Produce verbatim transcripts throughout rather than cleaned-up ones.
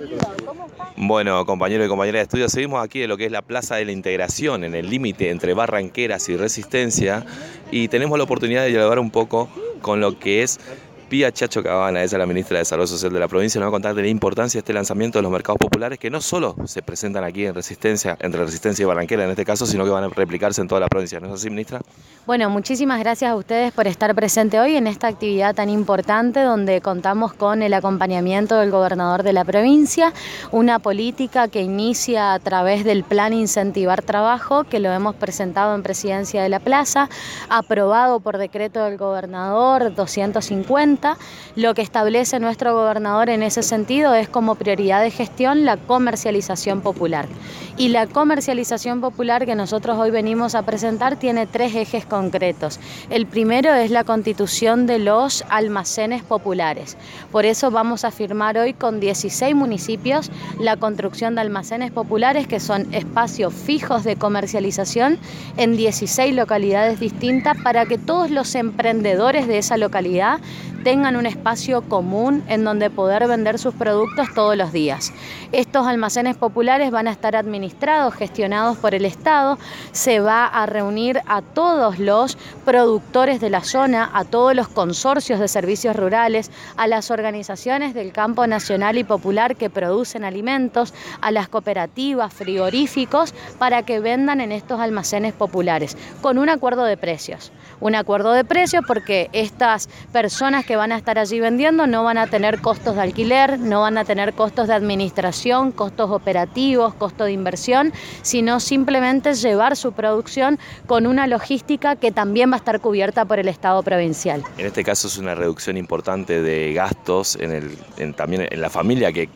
Bueno, compañeros y compañeras de estudio, seguimos aquí en lo que es la Plaza de la Integración, en el límite entre Barranqueras y Resistencia, y tenemos la oportunidad de dialogar un poco con lo que es Pía Chacho Cabana. Ella es la ministra de Desarrollo Social de la provincia, nos va a contar de la importancia de este lanzamiento de los mercados populares, que no solo se presentan aquí en Resistencia, entre Resistencia y Barranquera en este caso, sino que van a replicarse en toda la provincia. ¿No es así, ministra? Bueno, muchísimas gracias a ustedes por estar presente hoy en esta actividad tan importante donde contamos con el acompañamiento del gobernador de la provincia, una política que inicia a través del plan Incentivar Trabajo, que lo hemos presentado en Presidencia de la Plaza, aprobado por decreto del gobernador doscientos cincuenta. Lo que establece nuestro gobernador en ese sentido es como prioridad de gestión la comercialización popular. Y la comercialización popular que nosotros hoy venimos a presentar tiene tres ejes concretos. El primero es la constitución de los almacenes populares. Por eso vamos a firmar hoy con dieciséis municipios la construcción de almacenes populares, que son espacios fijos de comercialización en dieciséis localidades distintas, para que todos los emprendedores de esa localidad tengan un espacio común en donde poder vender sus productos todos los días. Estos almacenes populares van a estar administrados, gestionados por el Estado. Se va a reunir a todos los productores de la zona, a todos los consorcios de servicios rurales, a las organizaciones del campo nacional y popular que producen alimentos, a las cooperativas, frigoríficos, para que vendan en estos almacenes populares, con un acuerdo de precios. Un acuerdo de precios porque estas personas que van a estar allí vendiendo no van a tener costos de alquiler, no van a tener costos de administración, costos operativos, costo de inversión, sino simplemente llevar su producción con una logística que también va a estar cubierta por el Estado provincial. En este caso es una reducción importante de gastos en el, en, también en la familia que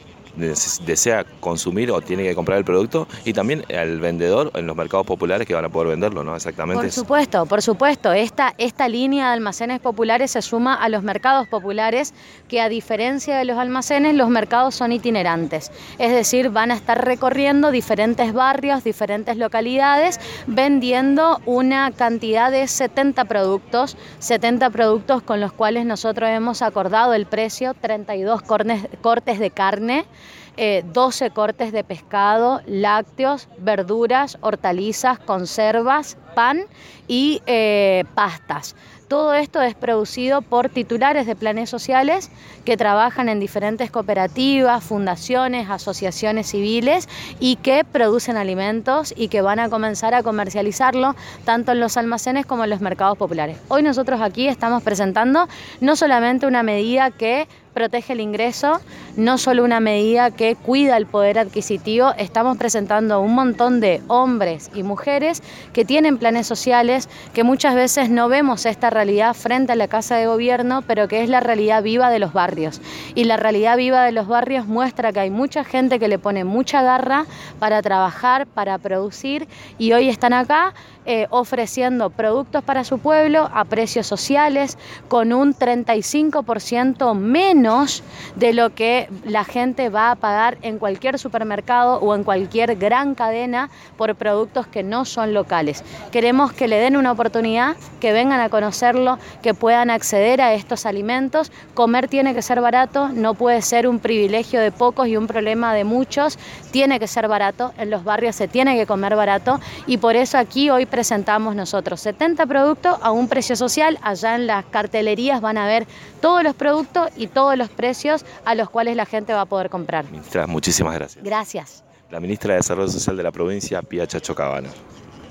desea consumir o tiene que comprar el producto, y también al vendedor en los mercados populares que van a poder venderlo, ¿no? Exactamente. Por supuesto, por supuesto. Esta, esta línea de almacenes populares se suma a los mercados populares, que a diferencia de los almacenes, los mercados son itinerantes. Es decir, van a estar recorriendo diferentes barrios, diferentes localidades, vendiendo una cantidad de setenta productos, setenta productos con los cuales nosotros hemos acordado el precio, treinta y dos cornes, cortes de carne, Eh, doce cortes de pescado, lácteos, verduras, hortalizas, conservas, pan y eh, pastas. Todo esto es producido por titulares de planes sociales que trabajan en diferentes cooperativas, fundaciones, asociaciones civiles, y que producen alimentos y que van a comenzar a comercializarlo tanto en los almacenes como en los mercados populares. Hoy nosotros aquí estamos presentando no solamente una medida que protege el ingreso, no solo una medida que cuida el poder adquisitivo, estamos presentando un montón de hombres y mujeres que tienen planes sociales, que muchas veces no vemos esta realidad frente a la Casa de Gobierno, pero que es la realidad viva de los barrios. Y la realidad viva de los barrios muestra que hay mucha gente que le pone mucha garra para trabajar, para producir, y hoy están acá eh, ofreciendo productos para su pueblo a precios sociales, con un treinta y cinco por ciento menos de lo que la gente va a pagar en cualquier supermercado o en cualquier gran cadena por productos que no son locales. Queremos que le den una oportunidad, que vengan a conocerlo, que puedan acceder a estos alimentos. Comer tiene que ser barato, no puede ser un privilegio de pocos y un problema de muchos. Tiene que ser barato, en los barrios se tiene que comer barato, y por eso aquí hoy presentamos nosotros setenta productos a un precio social. Allá en las cartelerías van a ver todos los productos y todos los precios a los cuales la gente va a poder comprar. Ministra, muchísimas gracias. Gracias. La ministra de Desarrollo Social de la provincia, Pía Chacho Cabana.